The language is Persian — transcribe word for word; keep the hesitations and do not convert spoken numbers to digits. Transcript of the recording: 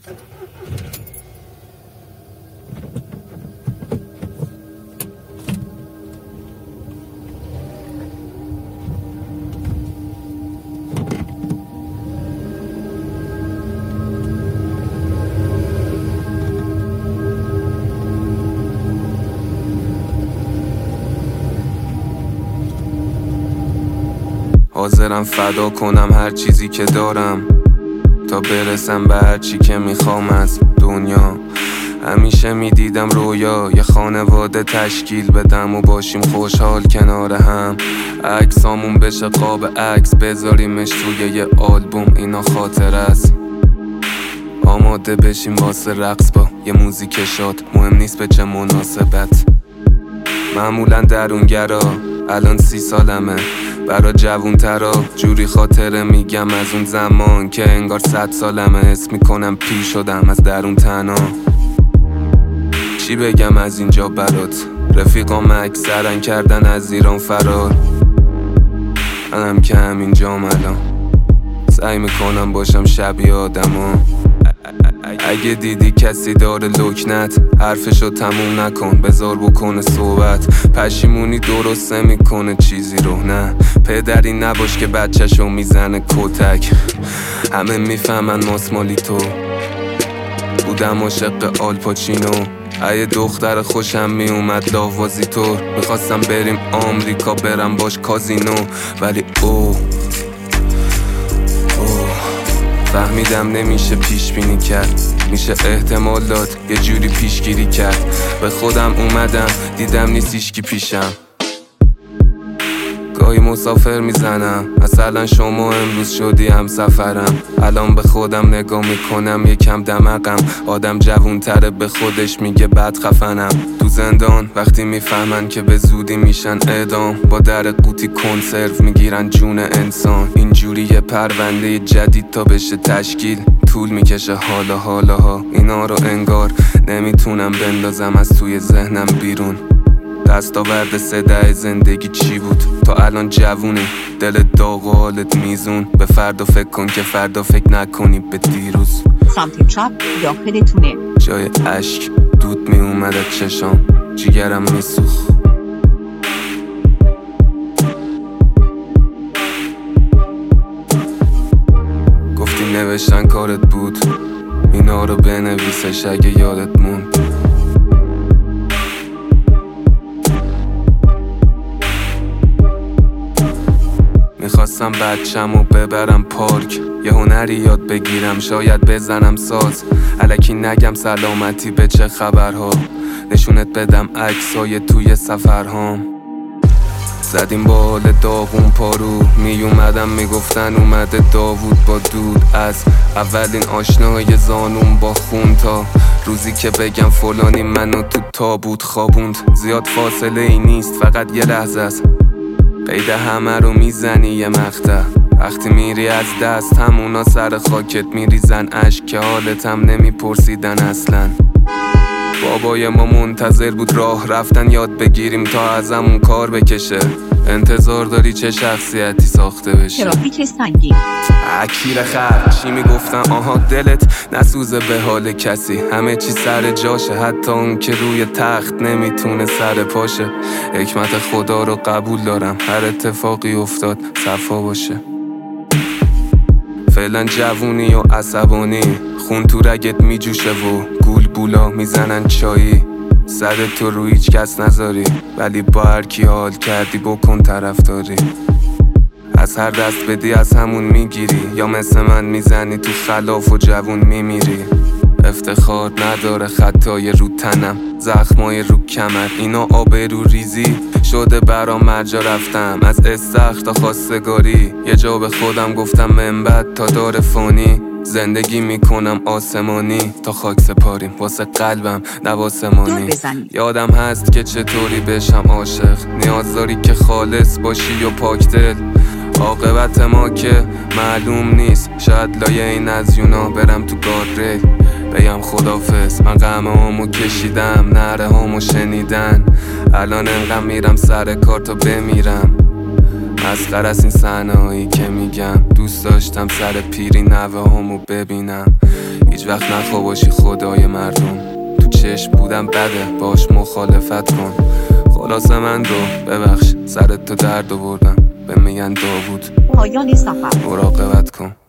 حاضرم فدا کنم هر چیزی که دارم تا برسم به هر چی که میخوام از دنیا. همیشه میدیدم رویا یه خانواده تشکیل بدم و باشیم خوشحال کنار هم. عکسامون بشه قاب عکس بذاریمش توی یه آلبوم، اینا خاطر است. آماده بشیم واسه رقص با یه موزیک شاد، مهم نیست به چه مناسبت. معمولا درونگرا الان سی سالمه، برا جوون ترا جوری خاطره میگم از اون زمان که انگار صد سالمه. حس میکنم پیر شدم از درون تنها. چی بگم از اینجا برات؟ رفیقام اکثرن کردن از ایران فرار، منم که همینجام الان سعی میکنم باشم شبیه آدما. اگه دیدی کسی داره لکنت حرفشو تموم نکن، بذار بکنه صحبت. پشیمونی درسته میکنه چیزی رو، نه پدری نباش که بچه‌شو میزنه کتک. همه میفهمن ماسمالی تو بودم عاشق آلپاچینو، ای دختر خوشم میومد لاوازی طور. میخواستم بریم آمریکا برم باش کازینو، ولی اوه فهمیدم نمیشه پیش بینی کرد، میشه احتمال داد یه جوری پیشگیری کرد. به خودم اومدم دیدم نیست هیچکی پیشم، گاهی مسافر میزنم مثلا شما امروز شدی هم سفرم. الان به خودم نگاه میکنم یکم دمقم، آدم جوونتره به خودش میگه بد خفنم. تو زندان وقتی میفهمن که به زودی میشن اعدام، با در قوطی کنسرو میگیرن جون انسان. اینجوری یه پرونده جدید تا بشه تشکیل طول میکشه حالا حالا ها. اینا رو انگار نمیتونم بندازم از توی ذهنم بیرون. دستاورد صدای زندگی چی بود؟ تا الان جوونی دل داغ و حالت میزون. به فردا فکر کن که فردا فکر نکنی به دیروز. سمت چپ داخلتونه، جای اشک دود می اومد از چشام، جیگرم میسوخ. گفتی نوشتن کارت بود، اینا رو بنویسش اگه یادت موند. میخواستم بچه‌مو ببرم پارک، یه هنری یاد بگیرم شاید بزنم ساز. الکی نگم سلامتی به چه خبرها، نشونت بدم عکسای توی سفرهام. زدیم با حال داغون پارو، می اومدم میگفتن اومده داوود با دود. از اولین آشنای زانون با خون تا روزی که بگم فلانی منو تو تابوت خوابوند. زیاد فاصله ای نیست فقط یه لحظه است، قید همه رو میزنی یه مقطع. وقتی میری از دست همونا سر خاکت میریزن اشک که حالتم نمیپرسیدن اصلا. بابای ما منتظر بود راه رفتن یاد بگیریم تا ازمون کار بکشه. انتظار داری چه شخصیتی ساخته بشی؟ ترافیک سنگین، اکیر خر چی میگفتن؟ آها دلت نسوزه به حال کسی، همه چی سر جاشه، حتی اون که روی تخت نمیتونه سر پاشه. حکمت خدا رو قبول دارم، هر اتفاقی افتاد صفا باشه. فعلا جوونی و عصبانی، خون تو رگت میجوشه و گول بولا میزنن چایی. صد تو رو هیچ کس نذاری، ولی با هر کی حال کردی بکن طرفداری. از هر دست بدی از همون میگیری، یا مثل من میزنی تو خلاف و جوون میمیری. افتخار نداره خطای رو تنم، زخمای رو کمر، اینا آبرو ریزی شده برام مرجا رفتم. از استخر تا خواستگاری یه جا به خودم گفتم من بعد تا دار فانی. زندگی میکنم آسمانی تا خاک سپاریم، واسه قلبم نه واسه مانی. یادم هست که چطوری بشم عاشق، نیاز داری که خالص باشی و پاک دل. عاقبت ما که معلوم نیست، شاید لایه این از یونا برم تو گاردریل بگم خدافظ. من غم هامو کشیدم، نره هامو شنیدن، الان انقدر میرم سر کار تا بمیرم. مسخر است این صحنه‌هایی که میگم، دوست داشتم سر پیری نوه هامو ببینم. هیچ وقت نخوا باشی خدای مردم. تو چشم بودم بده باش مخالفت کن. خلاصه من رو ببخش سرت تو درد آوردم. به میگن داوود پایان سفر. مراقبت کن.